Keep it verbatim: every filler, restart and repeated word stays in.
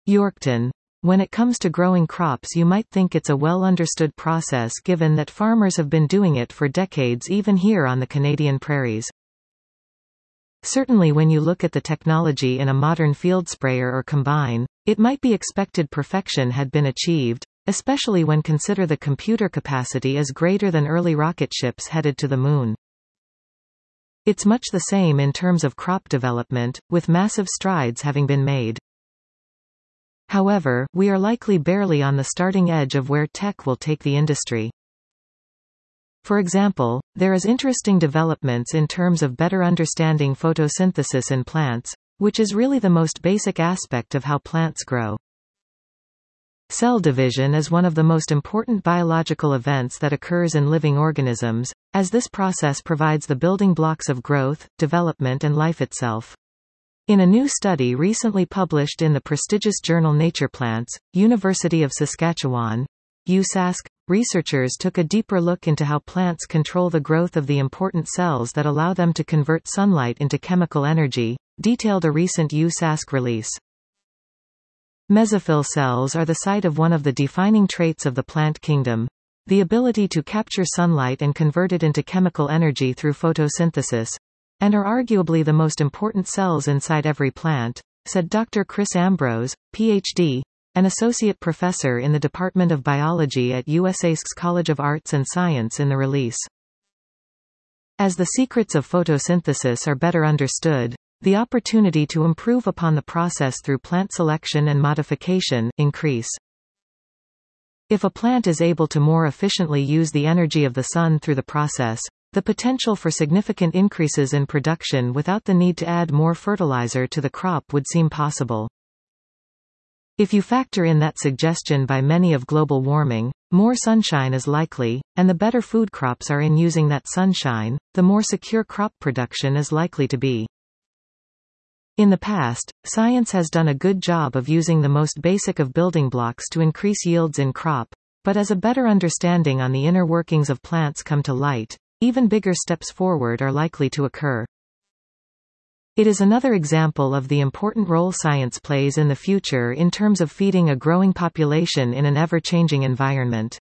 Yorkton. When it comes to growing crops, you might think it's a well-understood process given that farmers have been doing it for decades even here on the Canadian prairies. Certainly when you look at the technology in a modern field sprayer or combine, it might be expected perfection had been achieved, especially when consider the computer capacity is greater than early rocket ships headed to the moon. It's much the same in terms of crop development, with massive strides having been made. However, we are likely barely on the starting edge of where tech will take the industry. For example, there is interesting developments in terms of better understanding photosynthesis in plants, which is really the most basic aspect of how plants grow. Cell division is one of the most important biological events that occurs in living organisms, as this process provides the building blocks of growth, development and life itself. In a new study recently published in the prestigious journal Nature Plants, University of Saskatchewan, U S A S C, researchers took a deeper look into how plants control the growth of the important cells that allow them to convert sunlight into chemical energy, detailed a recent U S A S C release. Mesophyll cells are the site of one of the defining traits of the plant kingdom, the ability to capture sunlight and convert it into chemical energy through photosynthesis, and are arguably the most important cells inside every plant, said Doctor Chris Ambrose, P H D, an associate professor in the Department of Biology at U S A S C's College of Arts and Science in the release. As the secrets of photosynthesis are better understood, the opportunity to improve upon the process through plant selection and modification increase. If a plant is able to more efficiently use the energy of the sun through the process, the potential for significant increases in production without the need to add more fertilizer to the crop would seem possible. If you factor in that suggestion by many of global warming, more sunshine is likely, and the better food crops are in using that sunshine, the more secure crop production is likely to be. In the past, science has done a good job of using the most basic of building blocks to increase yields in crop, but as a better understanding on the inner workings of plants come to light, even bigger steps forward are likely to occur. It is another example of the important role science plays in the future in terms of feeding a growing population in an ever-changing environment.